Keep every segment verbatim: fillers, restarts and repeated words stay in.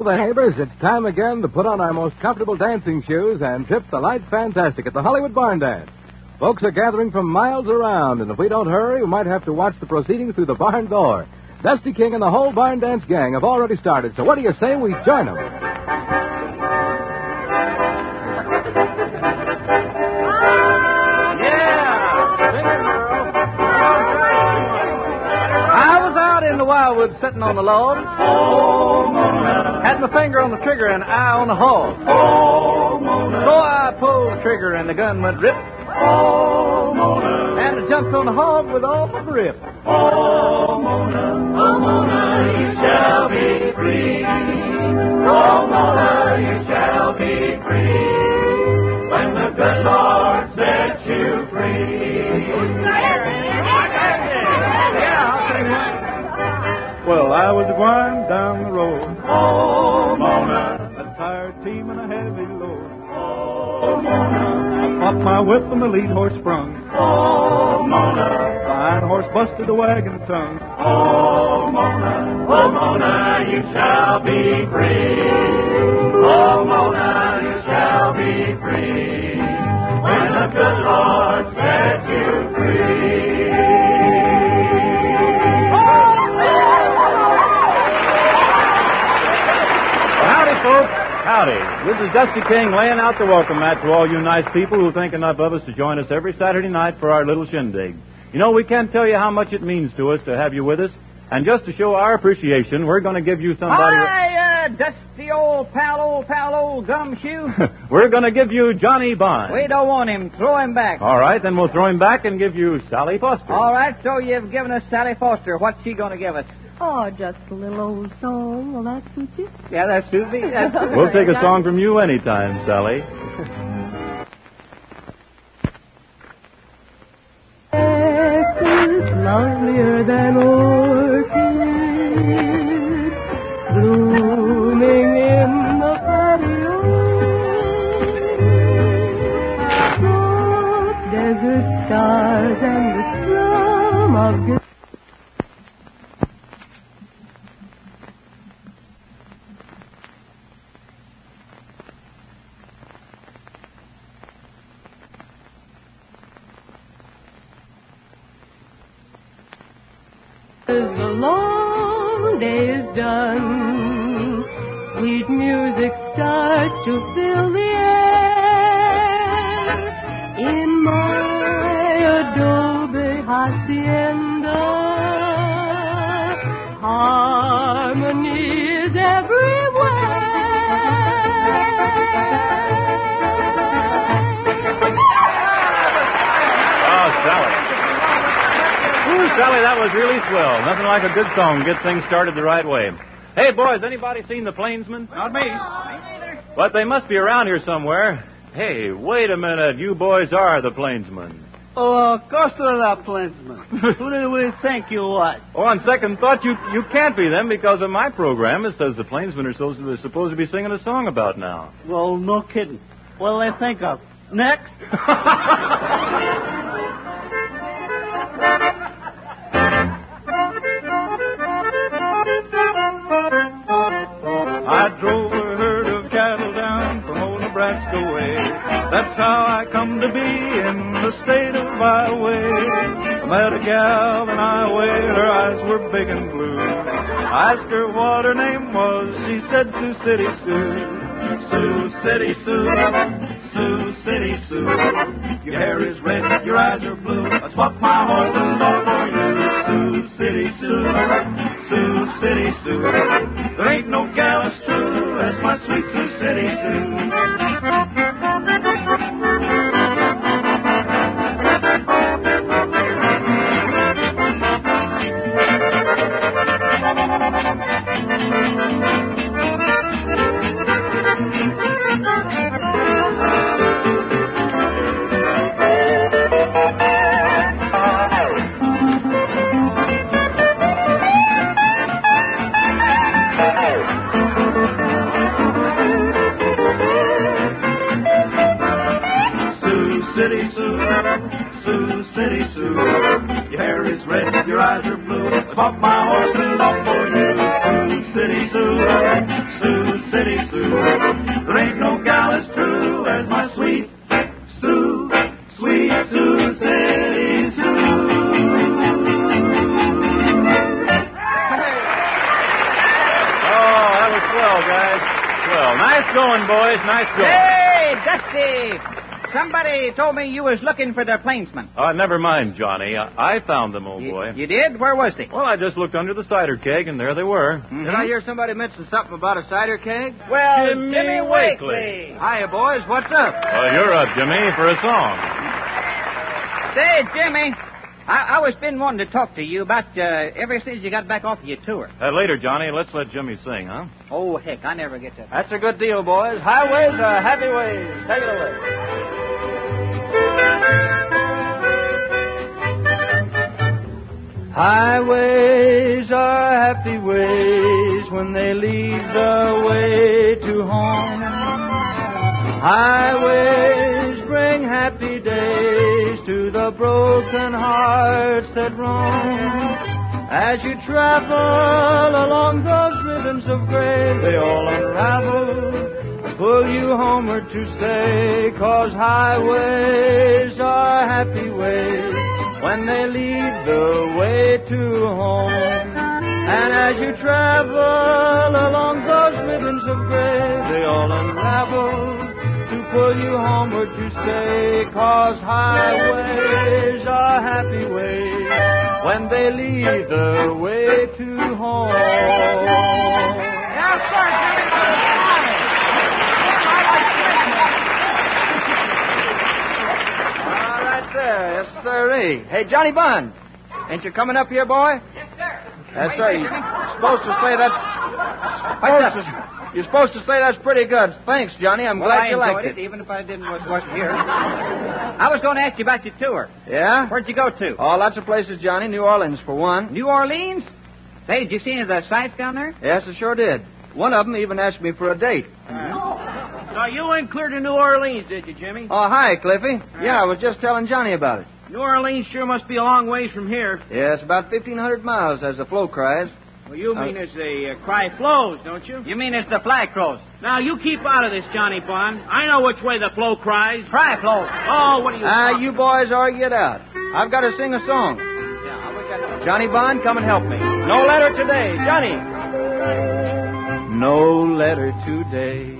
The neighbors, it's time again to put on our most comfortable dancing shoes and trip the light fantastic at the Hollywood Barn Dance. Folks are gathering from miles around, and if we don't hurry, we might have to watch the proceedings through the barn door. Dusty King and the whole Barn Dance gang have already started, so what do you say we join them? Wildwood sitting on the log. Oh, Mona. Had my finger on the trigger and eye on the hog. Oh, Mona. So I pulled the trigger and the gun went rip. Oh, Mona. And I jumped on the hog with all my grip. Oh, Mona. Oh, Mona, you shall be free. Oh, Mona, you shall be free. When the good Lord sets you free. Well, I was going down the road. Oh, Mona. A tired team and a heavy load. Oh, Mona. I popped my whip and the lead horse sprung. Oh, Mona. The iron horse busted the wagon tongue. Oh, Mona. Oh, Mona, you shall be free. Oh, Mona, you shall be free. When the good Lord sets you free. Folks, howdy. This is Dusty King laying out the welcome mat to all you nice people who think enough of us to join us every Saturday night for our little shindig. You know, we can't tell you how much it means to us to have you with us. And just to show our appreciation, we're going to give you somebody... Hi, uh, Dusty old pal, old pal, old gumshoe. We're going to give you Johnny Bond. We don't want him. Throw him back. All right, then we'll throw him back and give you Sally Foster. All right, so you've given us Sally Foster. What's she going to give us? Oh, just a little old song. Will that suit you? Yeah, that suits me. That's We'll take a song from you anytime, Sally. Texas, lovelier than orchids, blooming in the patio. Soft desert stars and the strum of guitar. The long day is done. Sweet music starts to fill the air. In my adobe hacienda, harmony is everywhere. Oh, Sally. Ooh, Sally, that was really swell. Nothing like a good song to get things started the right way. Hey, boys, anybody seen the Plainsmen? Not me. But they must be around here somewhere. Hey, wait a minute. You boys are the Plainsmen. Oh, of course we're not Plainsmen. Who do we think you are? Oh, on second thought, you you can't be them because of my program. It says the Plainsmen are supposed to, supposed to be singing a song about now. Well, no kidding. What'll they think of? Next? I drove a herd of cattle down from old Nebraska way. That's how I come to be in the state of Iowa. I met a gal in Iowa, her eyes were big and blue. I asked her what her name was, she said Sioux City Sue. Sioux City Sue, Sioux City Sue. Your hair is red, your eyes are blue. I swap my horse and dog for you. Sioux City Sue, Sioux City Sue. There ain't no gal as true as my sweet Sioux City Sue. City Sue, Sioux City Sue. Your hair is red, your eyes are blue. I bought my horse and dog for you. Sioux City Sue, Sioux swell. Nice going, boys. Nice going. Hey, Dusty! Somebody told me you was looking for their plainsman. Oh, never mind, Johnny. I, I found them, old You, boy. you did? Where was they? Well, I just looked under the cider keg, and there they were. Mm-hmm. Did I hear somebody mention something about a cider keg? Well, Jimmy Jimmy Wakely. Wakely. Hiya, boys. What's up? Well, you're up, Jimmy, for a song. Say, Jimmy, I, I was been wanting to talk to you about uh, ever since you got back off of your tour. Uh, later, Johnny, let's let Jimmy sing, huh? Oh, heck, I never get to... That's a good deal, boys. Highways are happy ways. Take it away. Highways are happy ways when they lead the way to home. Highways bring happy days to the broken hearts that roam. As you travel along those ribbons of gray, they all unravel, pull you homeward to stay, 'cause highways are happy ways when they lead the way to home. And as you travel along those ribbons of gray, they all unravel to pull you homeward to stay, 'cause highways are happy ways when they lead the way to home. Yes, sir, Jimmy. All right, sir. Yes, sirree. Hey, Johnny Bond, ain't you coming up here, boy? Yes, sir. That's right. You're supposed to say that's... Supposed to, you're supposed to say that's pretty good. Thanks, Johnny. I'm Well, glad I you liked enjoyed it. it, even if I didn't was, wasn't here. I was going to ask you about your tour. Yeah? Where'd you go to? Oh, lots of places, Johnny. New Orleans, for one. New Orleans? Say, did you see any of the sights down there? Yes, I sure did. One of them even asked me for a date. So you went clear to New Orleans, did you, Jimmy? Oh, hi, Cliffy. Yeah, I was just telling Johnny about it. New Orleans sure must be a long ways from here. Yeah, it's about fifteen hundred miles, as the flow cries. Well, you Uh, mean as the uh, cry flows, don't you? You mean it's the flag crows? Now, you keep out of this, Johnny Bond. I know which way the flow cries. Cry flows. Oh, what are you Ah, talking- you boys argue it out. I've got to sing a song. Yeah, we got... Johnny Bond, come and help me. No letter today. Johnny. No letter today.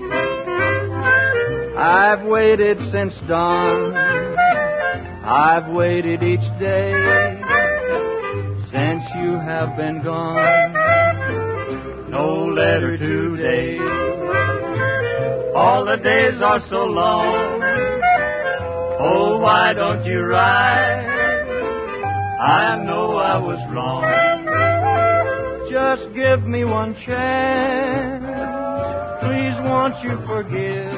I've waited since dawn. I've waited each day since you have been gone. No letter today. All the days are so long. Oh, why don't you write? I know I was wrong. Just give me one chance. Please, won't you forgive?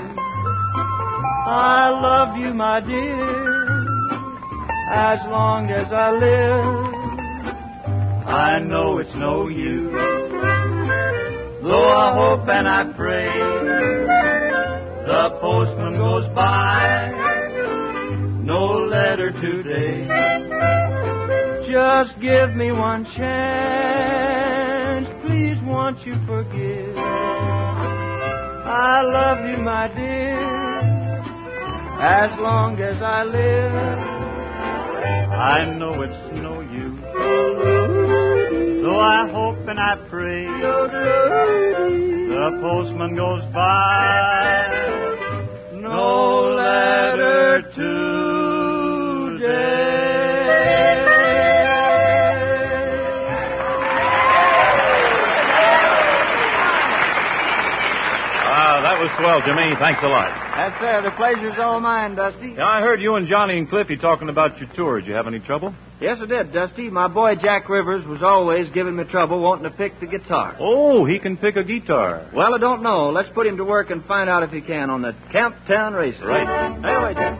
I love you, my dear, as long as I live. I know it's no use, though I hope and I pray the postman goes by. No letter today. Just give me one chance. Please, won't you forgive? I love you, my dear, as long as I live. I know it's no use, though I hope and I pray the postman goes by. No letter today. Ah, that was swell, Jimmy. Thanks a lot. That's fair. The pleasure's all mine, Dusty. Yeah, I heard you and Johnny and Cliffy talking about your tour. Did you have any trouble? Yes, I did, Dusty. My boy Jack Rivers was always giving me trouble wanting to pick the guitar. Oh, he can pick a guitar. Well, I don't know. Let's put him to work and find out if he can on the Camptown races. Right. Anyway, Jack.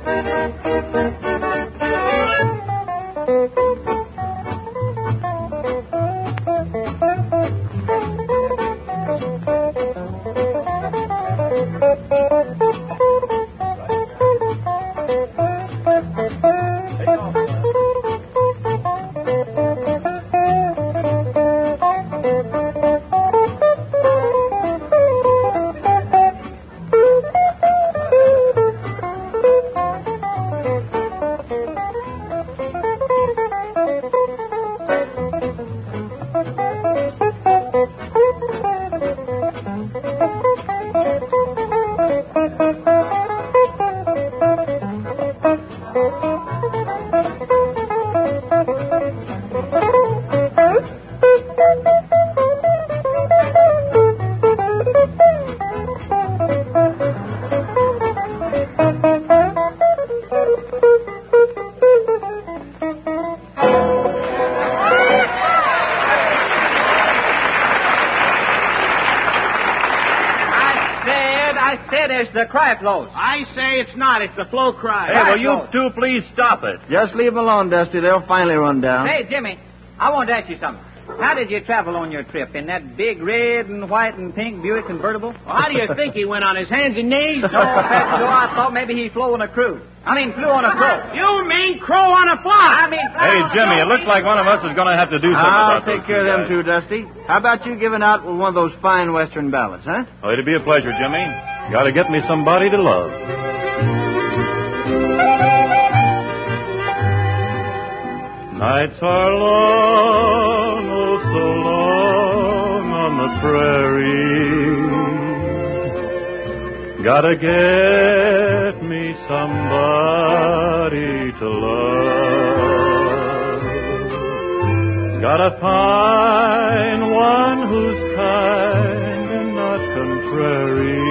said it's the cry floats. I say it's not. It's the flow cry. Hey, will you two please stop it? Just leave them alone, Dusty. They'll finally run down. Say, Jimmy, I want to ask you something. How did you travel on your trip? In that big red and white and pink Buick convertible? Well, how do you think he went, on his hands and knees? No, Pat, no, I thought maybe he flew on a crew. I mean, flew on a crow. You mean crow on a fly? I mean... Hey, Jimmy, it looks like one of us is going to have to do something I'll about take those care of them guys. two, Dusty. How about you giving out with one of those fine Western ballads, huh? Oh, it'd be a pleasure, Jimmy. Got to get me somebody to love. Nights are long, oh so long on the prairie. Gotta get me somebody to love. Gotta find one who's kind and not contrary.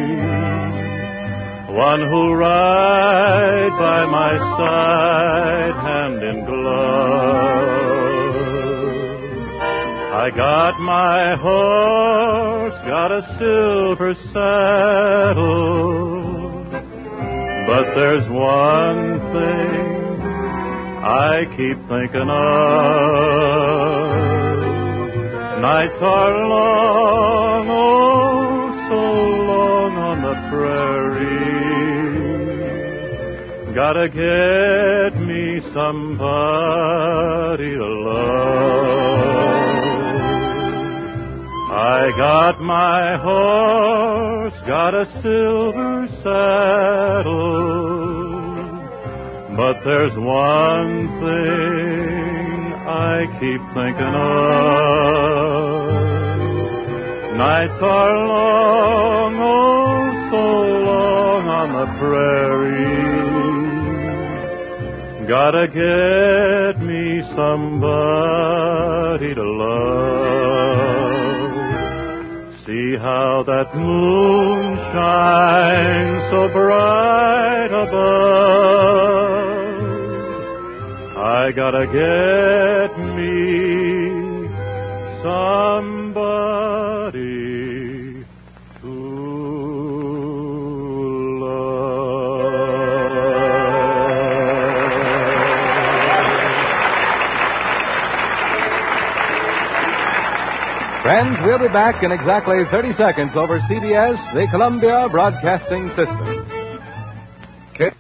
One who'll ride by my side, hand in glove. I got my horse, got a silver saddle, but there's one thing I keep thinking of. Nights are long, oh, so long on the prairie. Gotta get me somebody to love. I got my horse, got a silver saddle, but there's one thing I keep thinking of. Nights are long, oh, so long on the prairie. Gotta get me somebody to love. See how that moon shines so bright above. I gotta get me somebody to Friends, we'll be back in exactly thirty seconds over C B S, the Columbia Broadcasting System. Okay.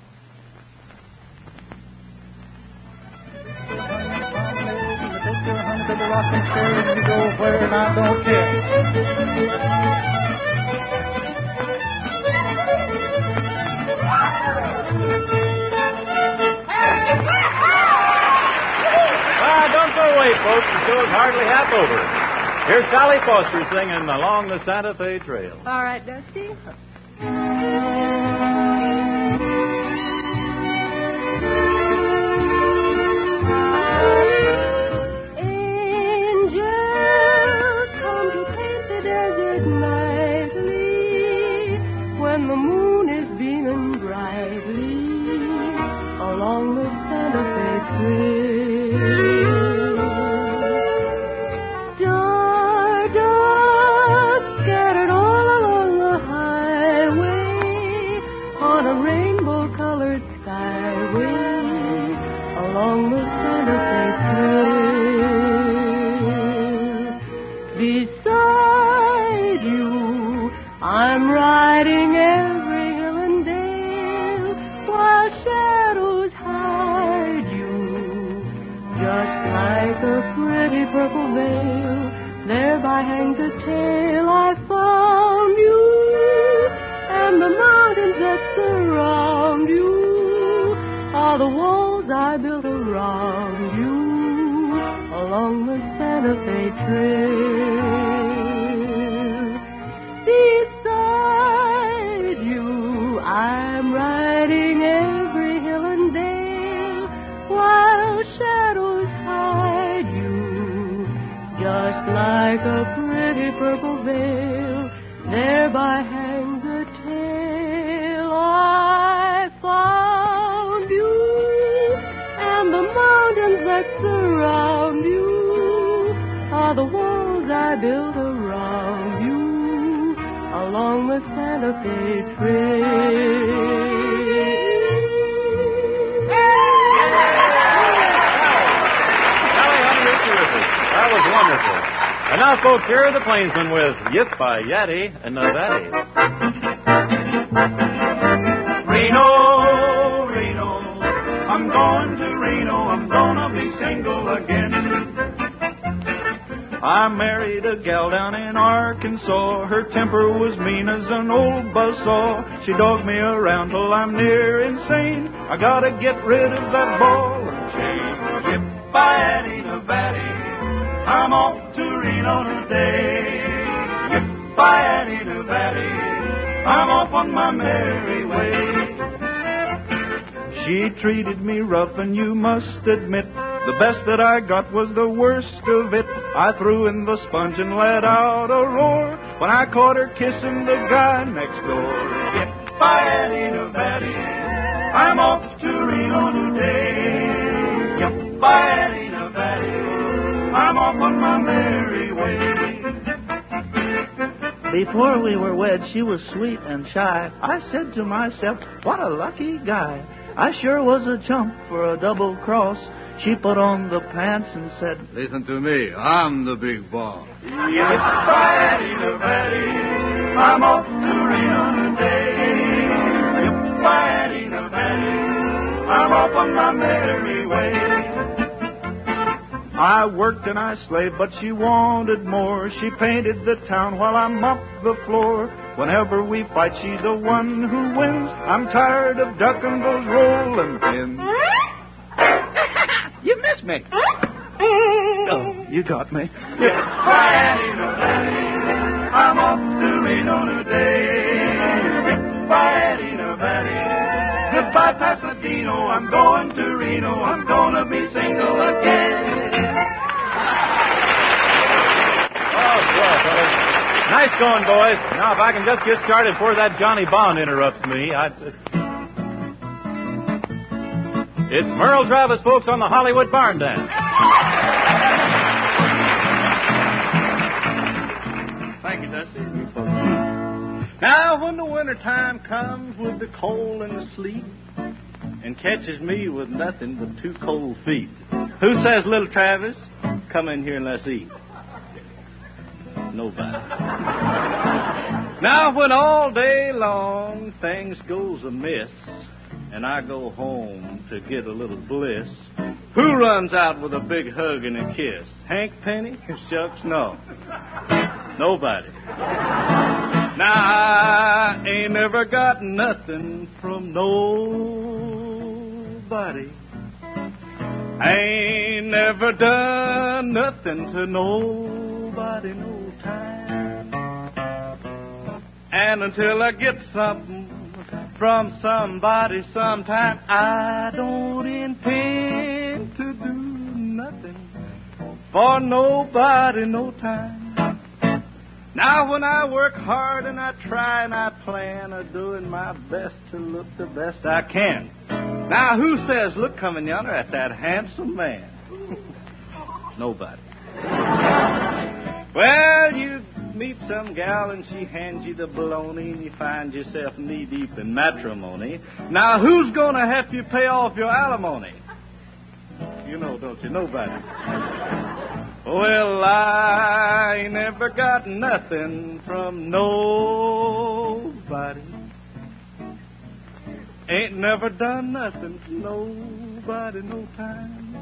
Ah, don't go away, folks. The show's hardly half over. Here's Sally Foster singing Along the Santa Fe Trail. All right, Dusty. Angels come to paint the desert nightly when the moon is beaming brightly along the Santa Fe Trail. Beside you, I'm riding every hill and dale, while shadows hide you, just like a pretty purple veil. Thereby hangs a tale I found you, and the mountains that surround you are the walls I built around you along the Santa Fe Trail. Beside you, I'm riding every hill and dale, while shadows hide you, just like a pretty purple veil. Thereby hangs a tale I found you, and the mountains that surround you are the walls I built around you along the Santa Fe Trail. That was wonderful. And now, folks, here are the Plainsmen with Yip by Yaddy and Nevada. Reno, Reno, I'm going to Reno. I'm gonna be single again. I married a gal down in Arkansas. Her temper was mean as an old buzzsaw. She dogged me around till I'm near insane. I gotta get rid of that ball and chain. Yip by Yaddy, Nevada, I'm off to Reno today. Yip by Yaddy, Nevada, I'm off on my merry way. She treated me rough, and you must admit the best that I got was the worst of it. I threw in the sponge and let out a roar when I caught her kissing the guy next door. Yip by Yaddy, Nevada, I'm off to Reno today. Yip by Yaddy, Nevada, I'm off on my merry way. Before we were wed, she was sweet and shy. I said to myself, what a lucky guy. I sure was a chump for a double cross. She put on the pants and said, listen to me, I'm the big boss. Yip by Yaddy, Nevada, I'm off to Reno today. Yip by Yaddy, Nevada, I'm off on my merry way. I worked and I slaved, but she wanted more. She painted the town while I mopped the floor. Whenever we fight, she's the one who wins. I'm tired of ducking those rolling pins. You missed me. Oh, you got me. Yip by Yaddy, Nevada, I'm off to Reno today. Yip by Yaddy, Nevada, goodbye Pasadena. I'm going to Reno. I'm gonna be single again. Oh, well, fellas. Nice going, boys. Now, if I can just get started before that Johnny Bond interrupts me, I... It's Merle Travis, folks, on the Hollywood Barn Dance. Thank you, Dusty. Now, when the winter time comes with the cold and the sleet, and catches me with nothing but two cold feet, who says, little Travis, come in here and let's eat? Nobody. Now, when all day long things goes amiss, and I go home to get a little bliss, who runs out with a big hug and a kiss? Hank Penny? Shucks, no. Nobody. Now, I ain't never got nothing from nobody. I ain't never done nothing to nobody no time. And until I get something from somebody sometime, I don't intend to do nothing for nobody no time. Now when I work hard and I try and I plan, I'm doing my best to look the best I can. Now who says, look coming yonder at that handsome man? Nobody. Well, you meet some gal and she hands you the baloney and you find yourself knee-deep in matrimony. Now, who's going to help you pay off your alimony? You know, don't you? Nobody. Well, I ain't never got nothing from nobody. Ain't never done nothing for nobody no time.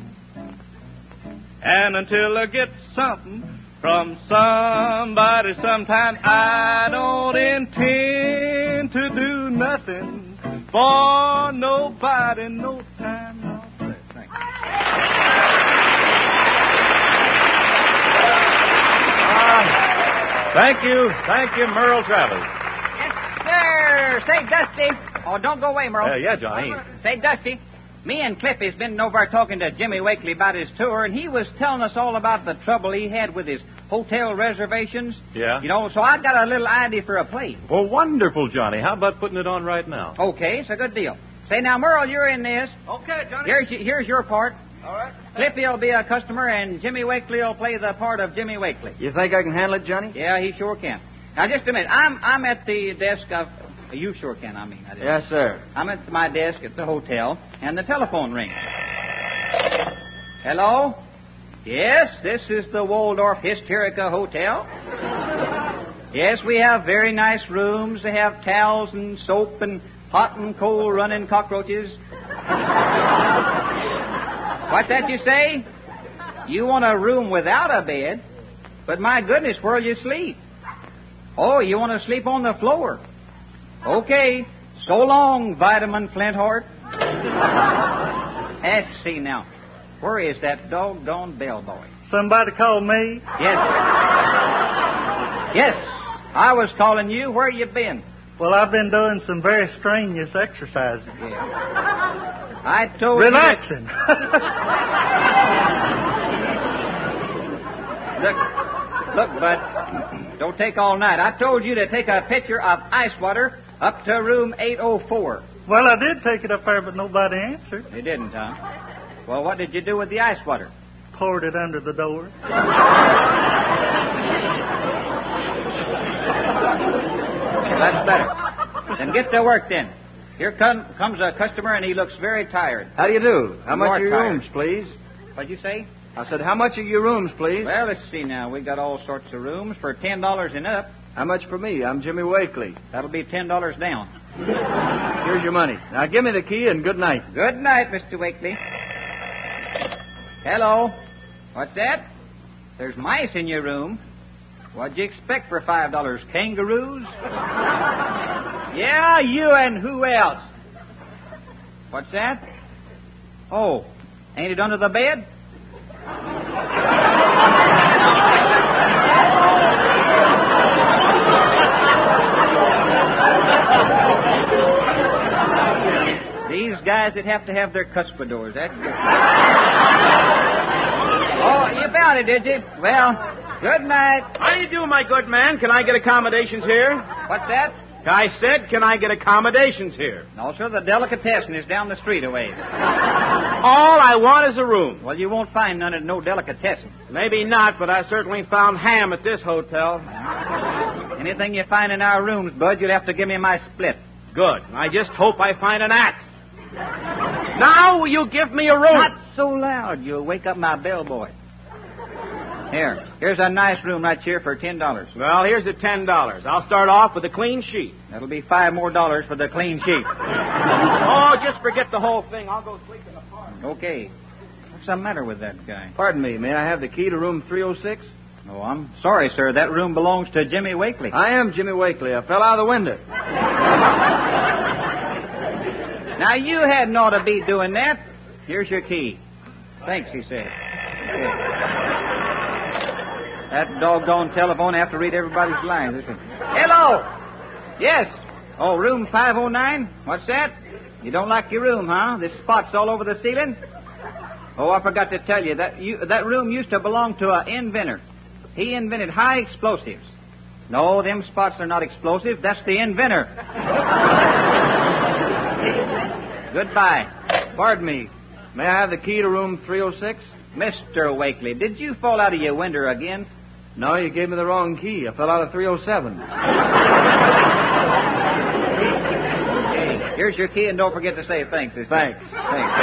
And until I get something from somebody sometime, I don't intend to do nothing for nobody no time. No. Thank you. Uh, thank you. Thank you, Merle Travis. Yes, sir. Say, Dusty. Oh, don't go away, Merle. Uh, yeah, Johnny. Say, Dusty. Me and Clippy's been over talking to Jimmy Wakely about his tour, and he was telling us all about the trouble he had with his hotel reservations. Yeah? You know, so I got a little idea for a play. Well, wonderful, Johnny. How about putting it on right now? Okay, it's a good deal. Say, now, Merle, you're in this. Okay, Johnny. Here's, here's your part. All right. Clippy will be a customer, and Jimmy Wakely will play the part of Jimmy Wakely. You think I can handle it, Johnny? Yeah, he sure can. Now, just a minute. I'm I'm at the desk of... You sure can, I mean. I didn't. Yes, sir. I'm at my desk at the hotel, and the telephone rings. Hello? Yes, this is the Waldorf Hysterica Hotel. Yes, we have very nice rooms. They have towels and soap and hot and cold running cockroaches. What's that you say? You want a room without a bed? But my goodness, where'll you sleep? Oh, you want to sleep on the floor? Okay. So long, Vitamin Flinthort. Let's see now. Where is that doggone bellboy? Somebody called me? Yes. Yes. I was calling you. Where you been? Well, I've been doing some very strenuous exercises. Yeah. I told Relaxing. you... Look, look, Bud. Don't take all night. I told you to take a pitcher of ice water up to room eight oh four. Well, I did take it up there, but nobody answered. You didn't, huh? Well, what did you do with the ice water? Poured it under the door. That's better. Then get to work, then. Here come, comes a customer, and he looks very tired. How do you do? How much More are your tired. rooms, please? What'd you say? I said, how much are your rooms, please? Well, let's see now. We got all sorts of rooms for ten dollars and up. How much for me? I'm Jimmy Wakely. That'll be ten dollars down. Here's your money. Now, give me the key and good night. Good night, Mister Wakely. Hello. What's that? There's mice in your room. What'd you expect for five dollars? Kangaroos? Yeah, you and who else? What's that? Oh, ain't it under the bed? These guys that have to have their cuspidors, that's good. Oh, you found it, did you? Well, good night. How do you do, my good man? Can I get accommodations here? What's that? I said, can I get accommodations here? No, sir, the delicatessen is down the street away. All I want is a room. Well, you won't find none at no delicatessen. Maybe not, but I certainly found ham at this hotel. Anything you find in our rooms, Bud, you'll have to give me my split. Good. I just hope I find an axe. Now, will you give me a room? Not so loud. You'll wake up my bellboy. Here. Here's a nice room right here for ten dollars. Well, here's the ten dollars. I'll start off with a clean sheet. That'll be five more dollars for the clean sheet. Oh, just forget the whole thing. I'll go sleep in the park. Okay. What's the matter with that guy? Pardon me. May I have the key to room three oh six? Oh, I'm sorry, sir. That room belongs to Jimmy Wakely. I am Jimmy Wakely. I fell out of the window. Now, you hadn't ought to be doing that. Here's your key. Thanks, he said. That doggone telephone, I have to read everybody's lines. Listen. Hello. Yes. Oh, room five oh nine? What's that? You don't like your room, huh? There's spots all over the ceiling? Oh, I forgot to tell you. That you, that room used to belong to an inventor. He invented high explosives. No, them spots are not explosive. That's the inventor. Goodbye. Pardon me. May I have the key to room three oh six? Mister Wakely, did you fall out of your window again? No, you gave me the wrong key. I fell out of three oh seven. Hey, here's your key, and don't forget to say thanks. This Thanks. Thanks.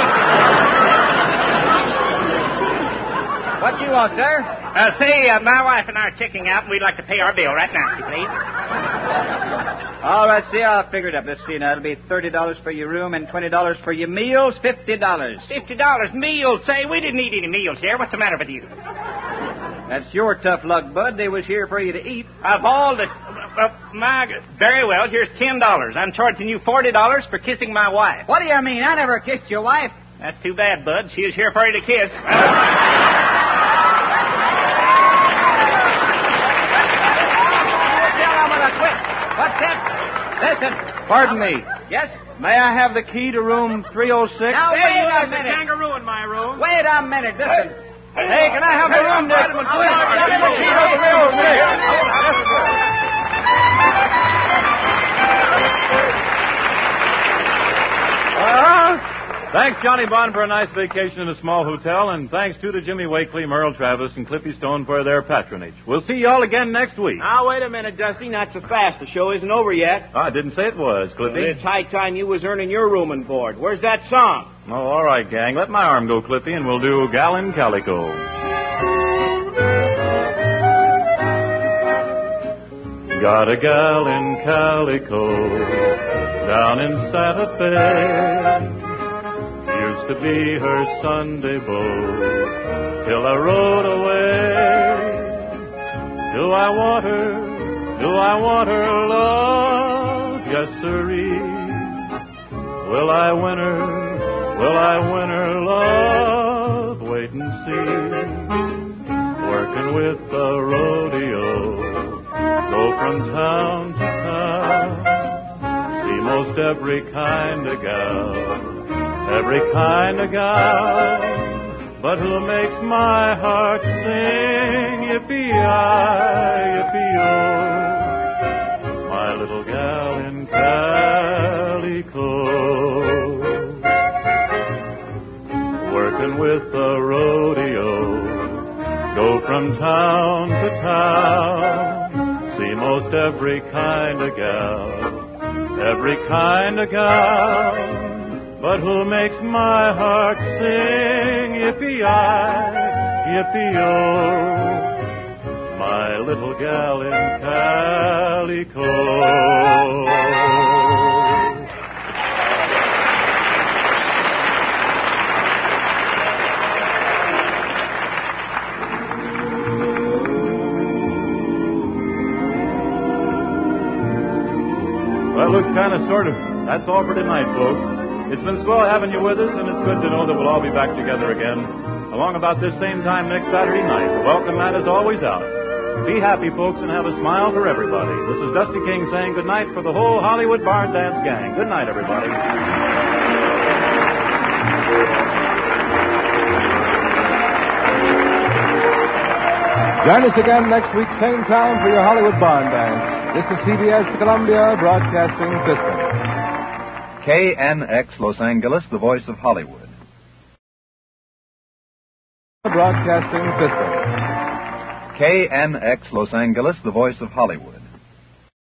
What you want, sir? Uh, say, uh, my wife and I are checking out, and we'd like to pay our bill right now, please. All right, see, I'll figure it up. Let's see now. It'll be thirty dollars for your room and twenty dollars for your meals, fifty dollars. Fifty dollars meals. Say, we didn't eat any meals here. What's the matter with you? That's your tough luck, Bud. They was here for you to eat. Of all the... Uh, my... Very well, here's ten dollars. I'm charging you forty dollars for kissing my wife. What do you mean? I never kissed your wife. That's too bad, Bud. She was here for you to kiss. What's that? Listen. Pardon me. Yes? May I have the key to room three oh six? Now, Hey, wait you a left a minute. kangaroo in my room. Wait a minute. Listen. Hey, can I have the room there? Vitamin Give me the key to three oh six. Uh-huh. Thank thanks, Johnny Bond, for a nice vacation in a small hotel, and thanks, too, to Jimmy Wakely, Merle Travis, and Clippy Stone for their patronage. We'll see y'all again next week. Now, wait a minute, Dusty. Not so fast. The show isn't over yet. I didn't say it was, Clippy. Well, it's high time you was earning your room and board. Where's that song? Oh, all right, gang. Let my arm go, Clippy, and we'll do Gal in Calico. Got a gal in Calico down in Santa Fe. Used to be her Sunday beau till I rode away. Do I want her? Do I want her love? Yes, sirree. Will I win her? Will I win her love? Wait and see. Working with the rodeo, go from town to town. See most every kind of gal, every kind of gal. But who makes my heart sing? Yippee-yi, yippee-yo, my little gal in Calico. Working with the rodeo, go from town to town. See most every kind of gal, every kind of gal. But who makes my heart sing? Yippee-yi, yippee-yo, my little gal in Calico. Well, it looks kind of sort of. That's all for tonight, folks. It's been swell having you with us, and it's good to know that we'll all be back together again, along about this same time next Saturday night. The welcome mat is always out. Be happy, folks, and have a smile for everybody. This is Dusty King saying good night for the whole Hollywood Barn Dance gang. Good night, everybody. Join us again next week, same time, for your Hollywood Barn Dance. This is C B S, the Columbia Broadcasting System. K N X Los Angeles, the voice of Hollywood. Broadcasting System. K N X Los Angeles, the voice of Hollywood.